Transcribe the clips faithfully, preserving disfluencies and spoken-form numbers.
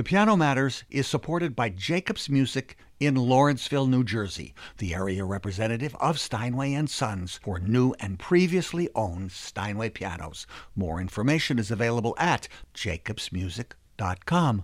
The Piano Matters is supported by Jacobs Music in Lawrenceville, New Jersey, the area representative of Steinway and Sons for new and previously owned Steinway pianos. More information is available at jacobs music dot com.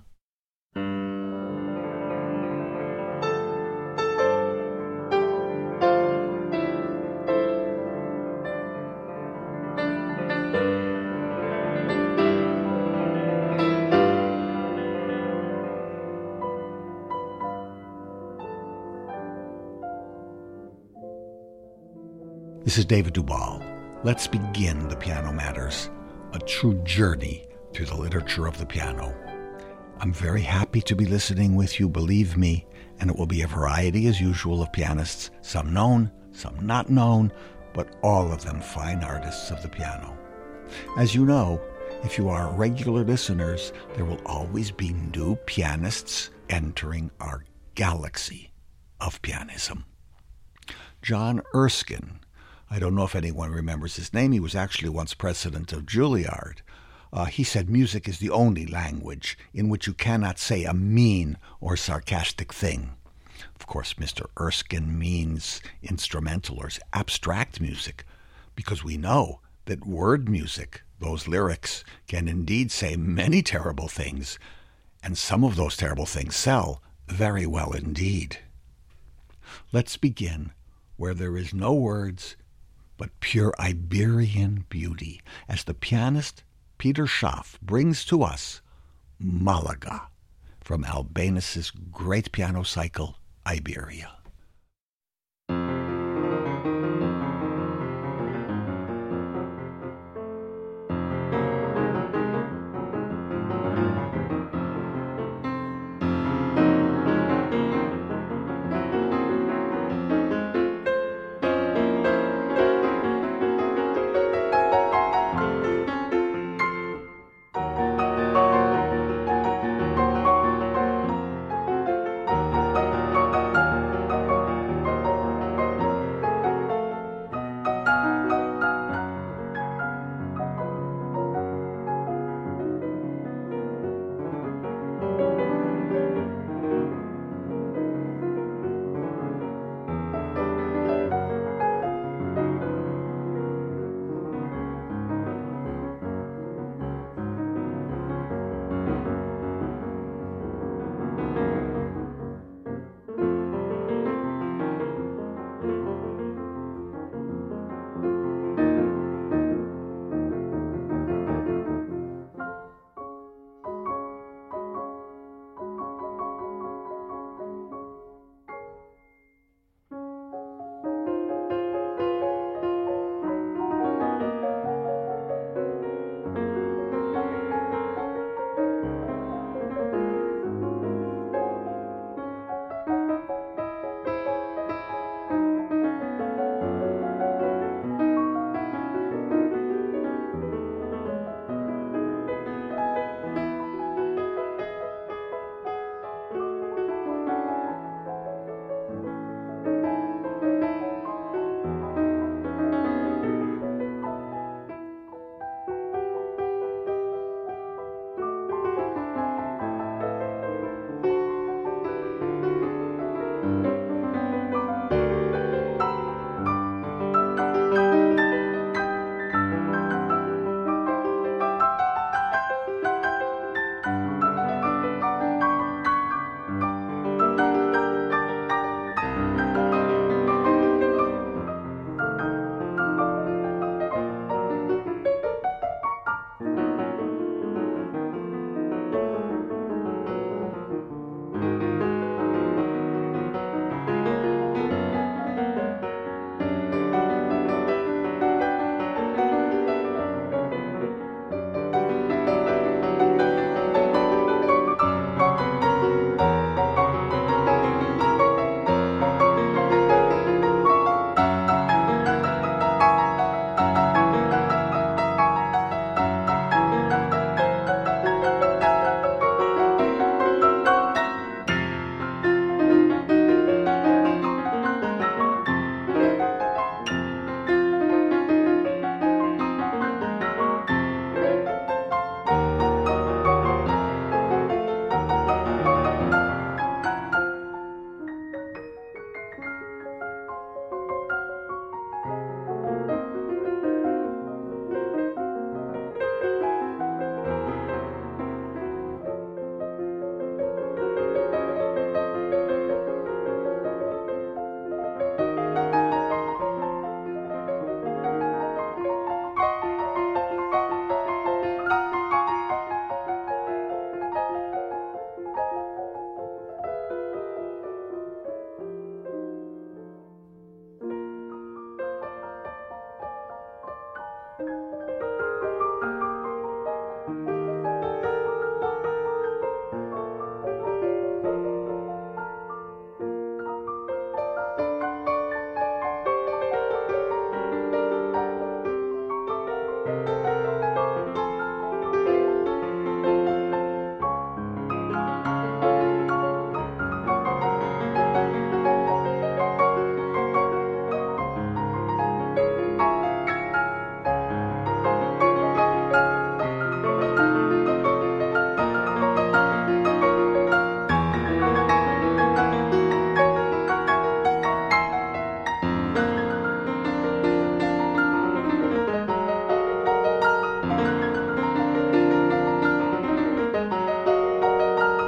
This is David Duvall. Let's begin The Piano Matters, a true journey through the literature of the piano. I'm very happy to be listening with you, believe me, and it will be a variety as usual of pianists, some known, some not known, but all of them fine artists of the piano. As you know, if you are regular listeners, there will always be new pianists entering our galaxy of pianism. John Erskine, I don't know if anyone remembers his name. He was actually once president of Juilliard. Uh, he said music is the only language in which you cannot say a mean or sarcastic thing. Of course, Mister Erskine means instrumental or abstract music, because we know that word music, those lyrics, can indeed say many terrible things, and some of those terrible things sell very well indeed. Let's begin where there is no words but pure Iberian beauty, as the pianist Peter Schaff brings to us Malaga from Albéniz's great piano cycle, Iberia.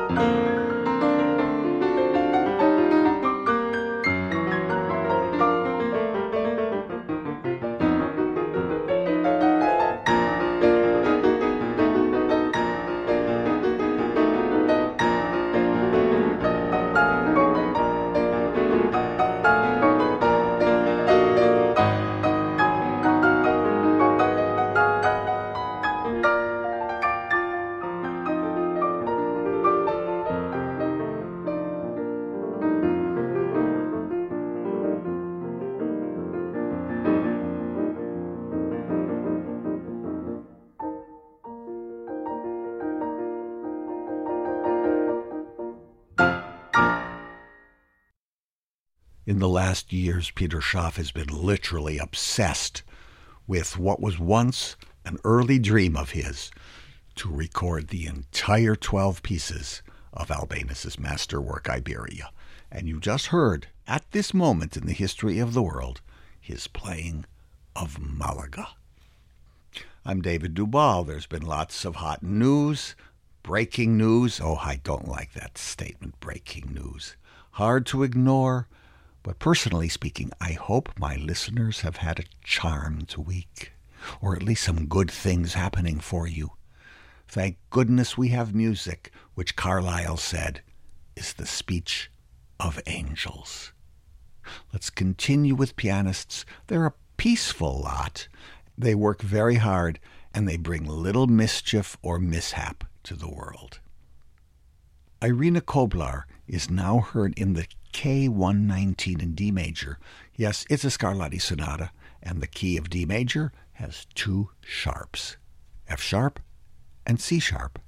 In the last years, Peter Schaff has been literally obsessed with what was once an early dream of his, to record the entire twelve pieces of Albéniz's masterwork Iberia. And you just heard, at this moment in the history of the world, his playing of Malaga. I'm David Dubal. There's been lots of hot news, breaking news. Oh, I don't like that statement, breaking news. Hard to ignore. But personally speaking, I hope my listeners have had a charmed week, or at least some good things happening for you. Thank goodness we have music, which Carlyle said is the speech of angels. Let's continue with pianists. They're a peaceful lot. They work very hard, and they bring little mischief or mishap to the world. Irina Koblar is now heard in the K one nineteen in D major. Yes, it's a Scarlatti sonata, and the key of D major has two sharps, F sharp and C sharp.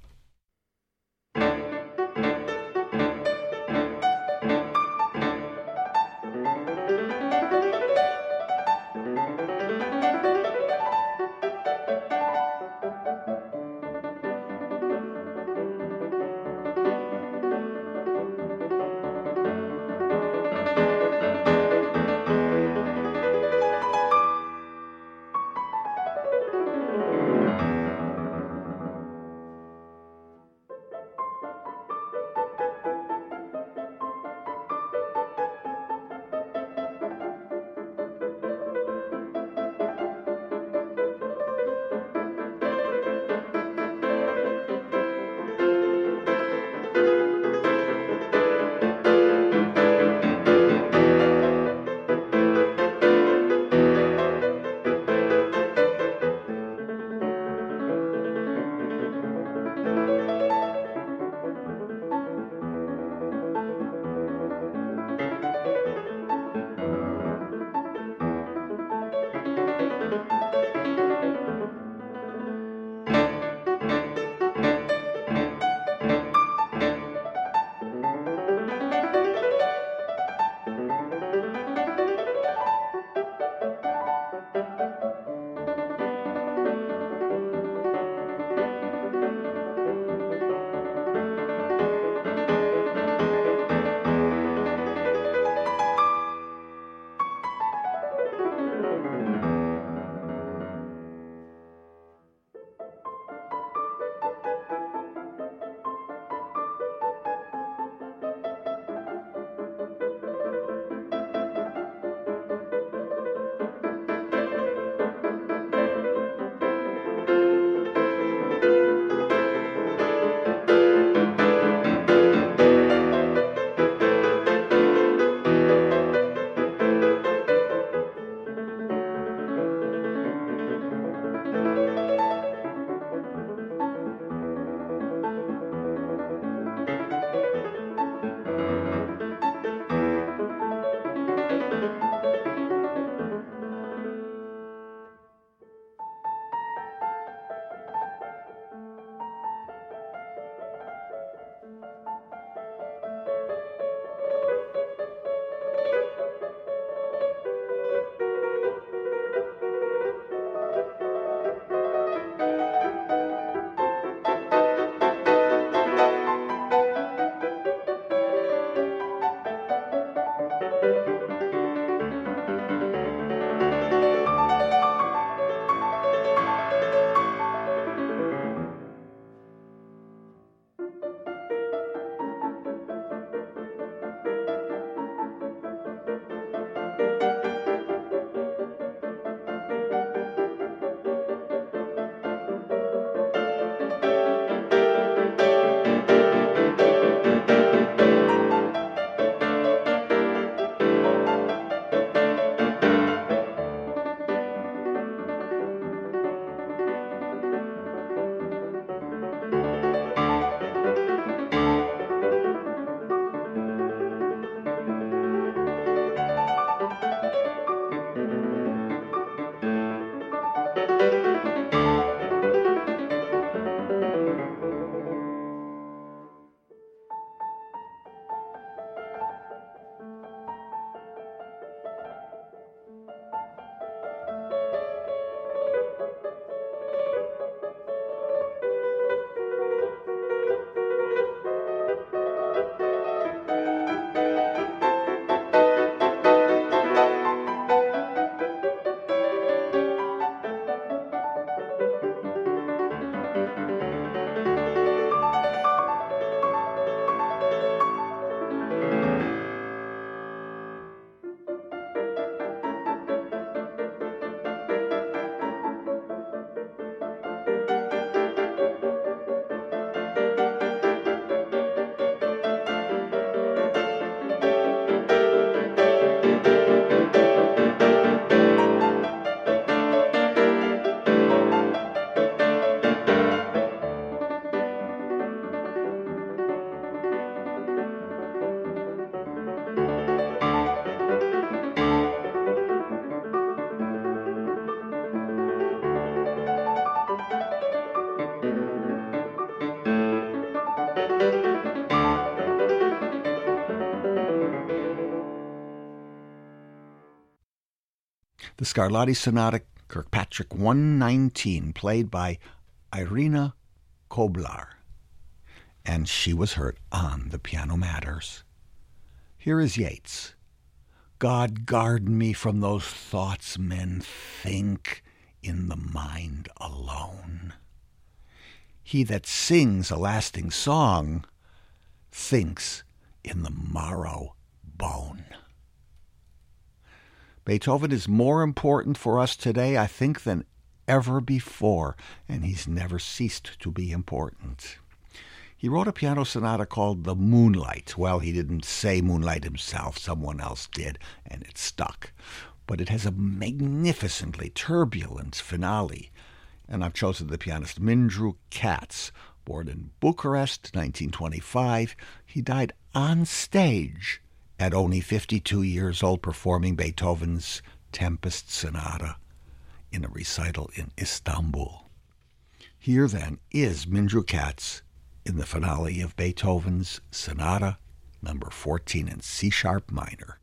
The Scarlatti Sonata, Kirkpatrick one nineteen, played by Irina Koblar. And she was heard on the Piano Matters. Here is Yeats. God guard me from those thoughts men think in the mind alone. He that sings a lasting song thinks in the marrow bone. Beethoven is more important for us today, I think, than ever before, and he's never ceased to be important. He wrote a piano sonata called The Moonlight. Well, he didn't say Moonlight himself, someone else did, and it stuck. But it has a magnificently turbulent finale, and I've chosen the pianist Mindru Katz. Born in Bucharest, nineteen twenty-five, he died on stage at only fifty-two years old, performing Beethoven's Tempest Sonata in a recital in Istanbul. Here, then, is Mindru Katz in the finale of Beethoven's Sonata number fourteen in C-sharp minor.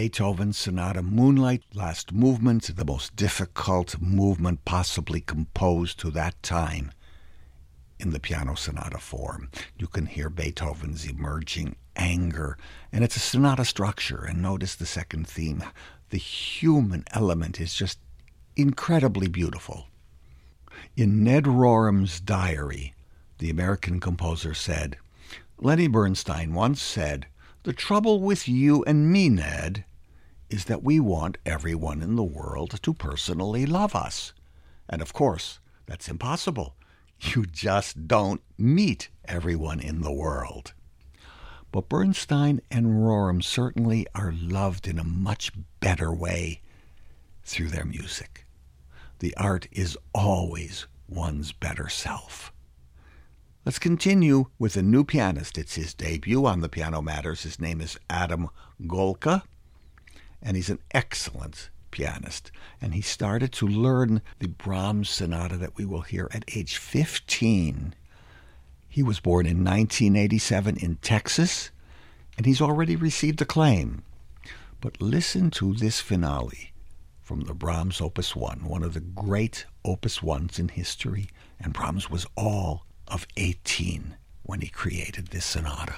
Beethoven's Sonata Moonlight, last movement, the most difficult movement possibly composed to that time in the piano sonata form. You can hear Beethoven's emerging anger, and it's a sonata structure. And notice the second theme. The human element is just incredibly beautiful. In Ned Rorem's diary, the American composer said, Lenny Bernstein once said, "The trouble with you and me, Ned, is that we want everyone in the world to personally love us. And of course, that's impossible. You just don't meet everyone in the world." But Bernstein and Rorem certainly are loved in a much better way through their music. The art is always one's better self. Let's continue with a new pianist. It's his debut on the Piano Matters. His name is Adam Golka, and he's an excellent pianist. And he started to learn the Brahms sonata that we will hear at age fifteen. He was born in nineteen eighty-seven in Texas, and he's already received acclaim. But listen to this finale from the Brahms Opus one, one of the great Opus ones in history, and Brahms was all of eighteen when he created this sonata.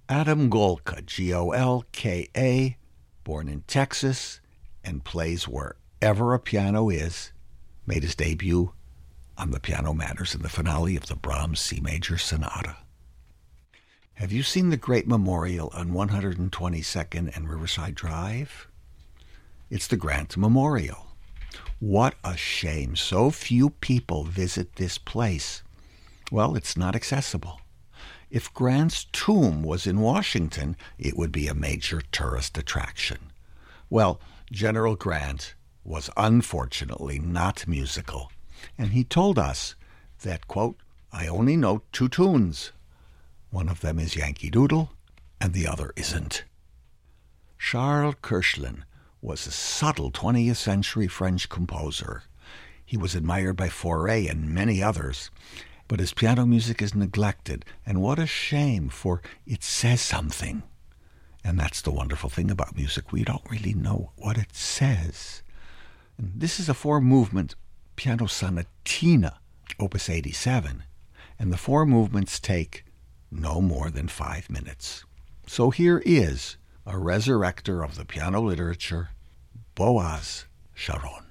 Adam Golka, G O L K A, born in Texas and plays wherever a piano is, made his debut on the Piano Matters in the finale of the Brahms C Major Sonata. Have you seen the great memorial on one hundred twenty-second and Riverside Drive? It's the Grant Memorial. What a shame so few people visit this place. Well, it's not accessible. If Grant's tomb was in Washington, it would be a major tourist attraction. Well, General Grant was unfortunately not musical, and he told us that, quote, I only know two tunes. One of them is Yankee Doodle, and the other isn't. Charles Kirchlin was a subtle twentieth century French composer. He was admired by Fauré and many others, but his piano music is neglected, and what a shame, for it says something. And that's the wonderful thing about music. We don't really know what it says. And this is a four-movement piano sonatina, opus eighty-seven, and the four movements take no more than five minutes. So here is a resurrector of the piano literature, Boaz Sharon.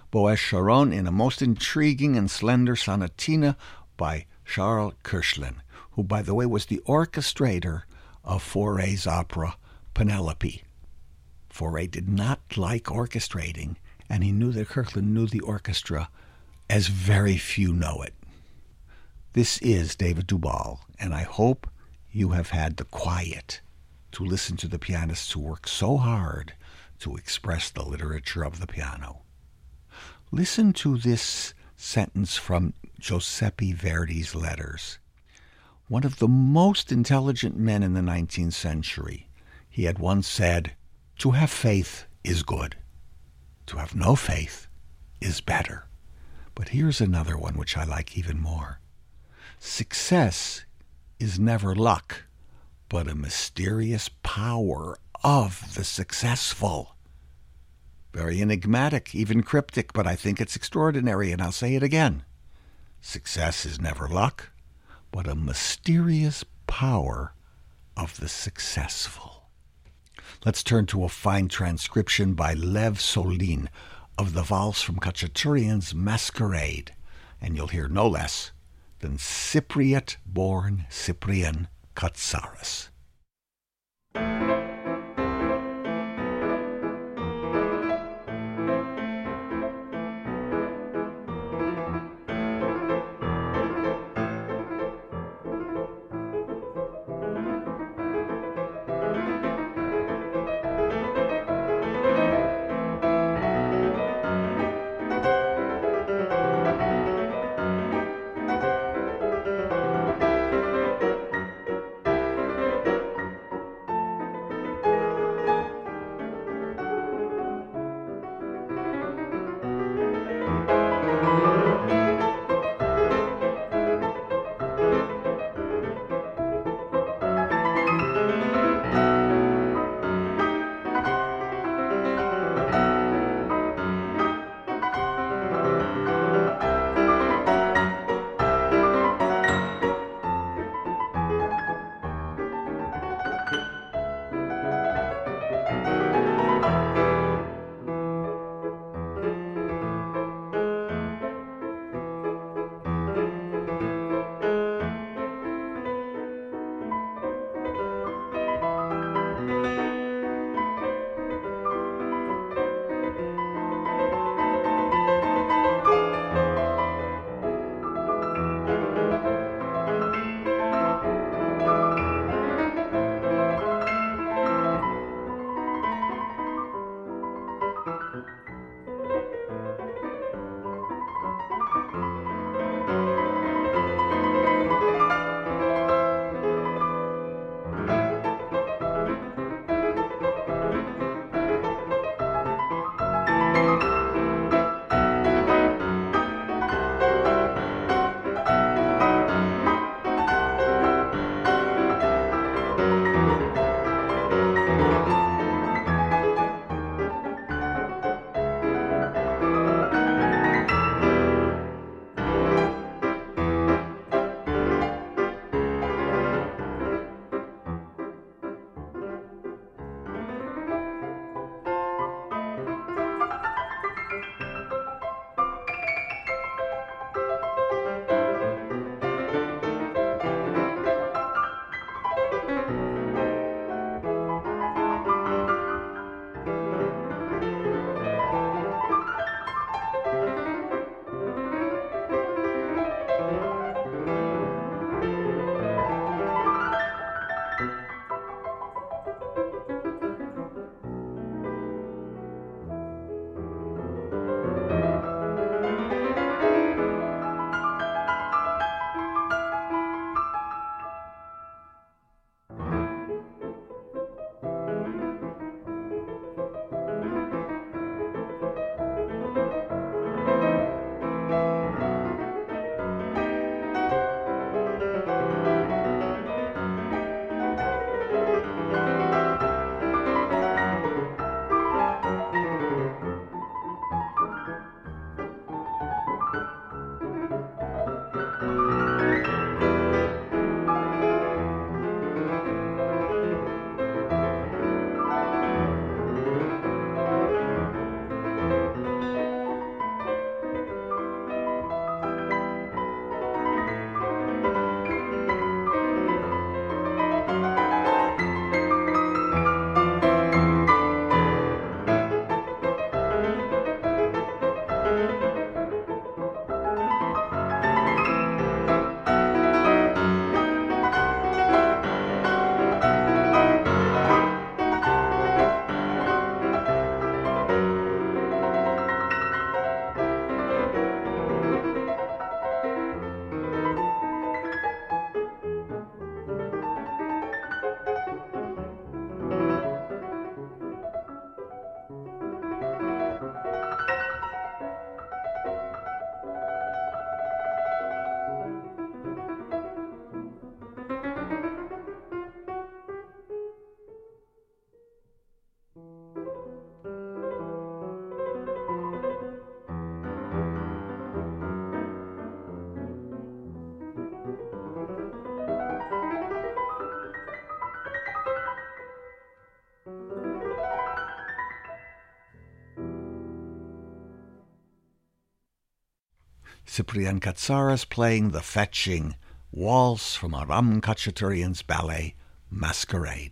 Boaz Sharon in a most intriguing and slender sonatina by Charles Kirchlin, who, by the way, was the orchestrator of Fauré's opera Penelope. Fauré did not like orchestrating, and he knew that Kirchlin knew the orchestra as very few know it. This is David Duvall, and I hope you have had the quiet to listen to the pianists who work so hard to express the literature of the piano. Listen to this sentence from Giuseppe Verdi's letters. One of the most intelligent men in the nineteenth century, he had once said, "To have faith is good. To have no faith is better." But here's another one which I like even more. Success is never luck, but a mysterious power of the successful. Very enigmatic, even cryptic, but I think it's extraordinary, and I'll say it again. Success is never luck, but a mysterious power of the successful. Let's turn to a fine transcription by Lev Solin of the valse from Khachaturian's Masquerade, and you'll hear no less than Cypriot-born Cyprian Katsaris. Cyprian Katsaras playing the fetching waltz from Aram Khachaturian's ballet Masquerade.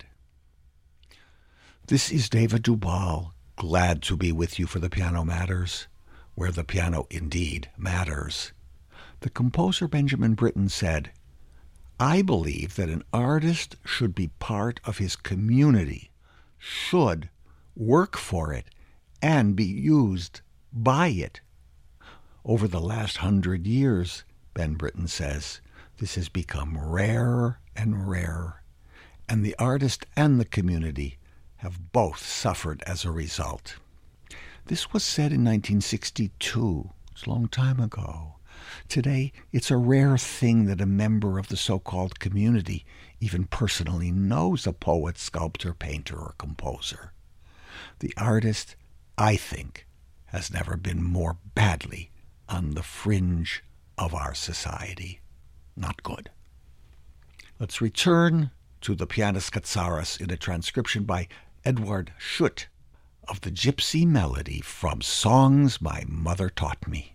This is David Dubal, glad to be with you for The Piano Matters, where the piano indeed matters. The composer Benjamin Britten said, "I believe that an artist should be part of his community, should work for it, and be used by it." Over the last hundred years, Ben Britten says, this has become rarer and rarer, and the artist and the community have both suffered as a result. This was said in nineteen sixty-two. It's a long time ago. Today, it's a rare thing that a member of the so-called community even personally knows a poet, sculptor, painter, or composer. The artist, I think, has never been more badly on the fringe of our society. Not good. Let's return to the pianist Katsaras in a transcription by Edward Schutt of the Gypsy Melody from Songs My Mother Taught Me.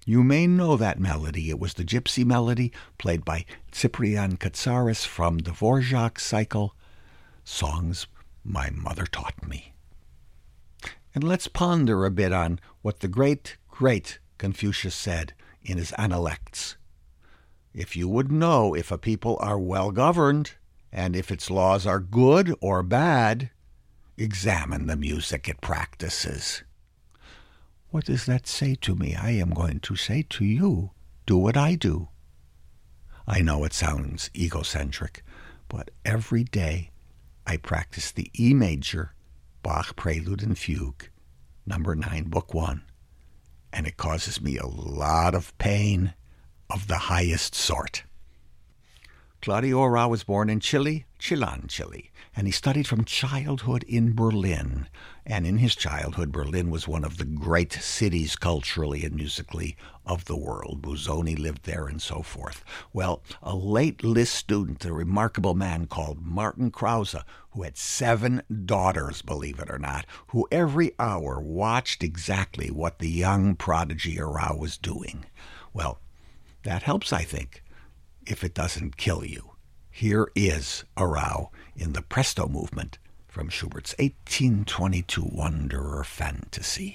You may know that melody. It was the Gypsy melody played by Cyprian Katsaris from the Dvorak cycle, Songs My Mother Taught Me. And let's ponder a bit on what the great, great Confucius said in his Analects. If you would know if a people are well governed, and if its laws are good or bad, examine the music it practices. What does that say to me? I am going to say to you, do what I do. I know it sounds egocentric, but every day I practice the E major, Bach Prelude and Fugue, number nine, book one, and it causes me a lot of pain of the highest sort. Claudio Arrau was born in Chile, Chillán, Chile, and he studied from childhood in Berlin. And in his childhood, Berlin was one of the great cities culturally and musically of the world. Busoni lived there and so forth. Well, a late Liszt student, a remarkable man called Martin Krause, who had seven daughters, believe it or not, who every hour watched exactly what the young prodigy Arrau was doing. Well, that helps, I think, if it doesn't kill you. Here is Arrau in the Presto movement from Schubert's eighteen twenty-two Wanderer Fantasy.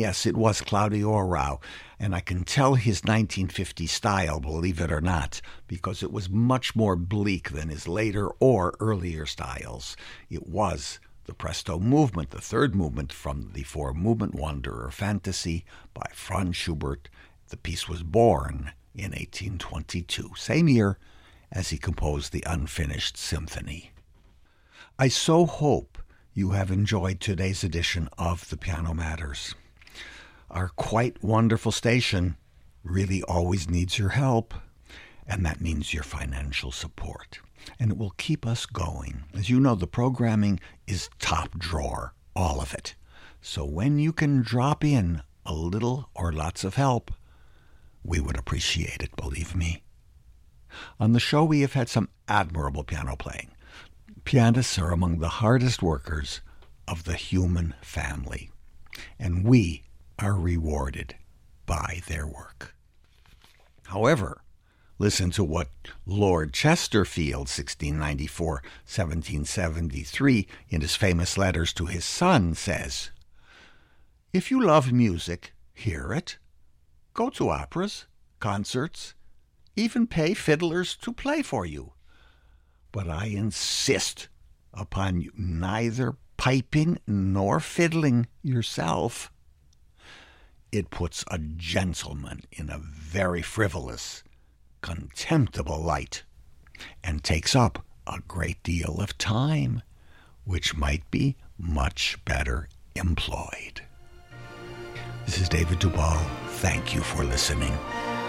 Yes, it was Claudio Arrau, and I can tell his nineteen fifty style, believe it or not, because it was much more bleak than his later or earlier styles. It was the Presto movement, the third movement from the four-movement Wanderer Fantasy by Franz Schubert. The piece was born in eighteen twenty-two, same year as he composed the unfinished symphony. I so hope you have enjoyed today's edition of The Piano Matters. Our quite wonderful station really always needs your help, and that means your financial support. And it will keep us going. As you know, the programming is top drawer, all of it. So when you can drop in a little or lots of help, we would appreciate it, believe me. On the show, we have had some admirable piano playing. Pianists are among the hardest workers of the human family, and we are rewarded by their work. However, listen to what Lord Chesterfield, sixteen ninety-four to seventeen seventy-three, in his famous letters to his son says, "If you love music, hear it. Go to operas, concerts, even pay fiddlers to play for you. But I insist upon you neither piping nor fiddling yourself. It puts a gentleman in a very frivolous, contemptible light, and takes up a great deal of time, which might be much better employed." This is David Duvall. Thank you for listening.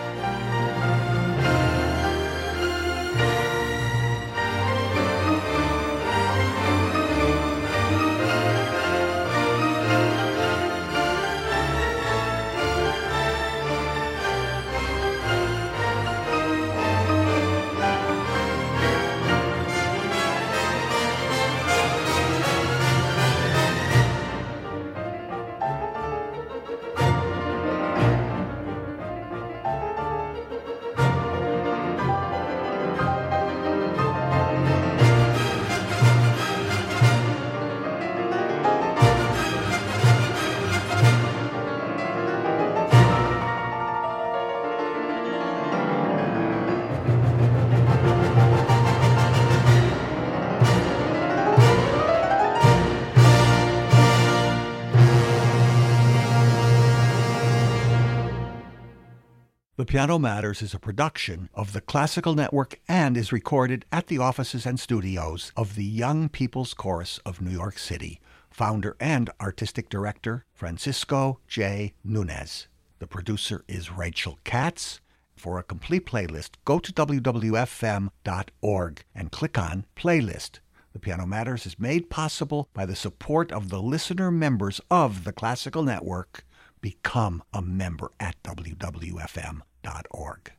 The Piano Matters is a production of the Classical Network and is recorded at the offices and studios of the Young People's Chorus of New York City. Founder and artistic director, Francisco J. Nunez. The producer is Rachel Katz. For a complete playlist, go to w w f m dot org and click on Playlist. The Piano Matters is made possible by the support of the listener members of the Classical Network. Become a member at w w f m dot org.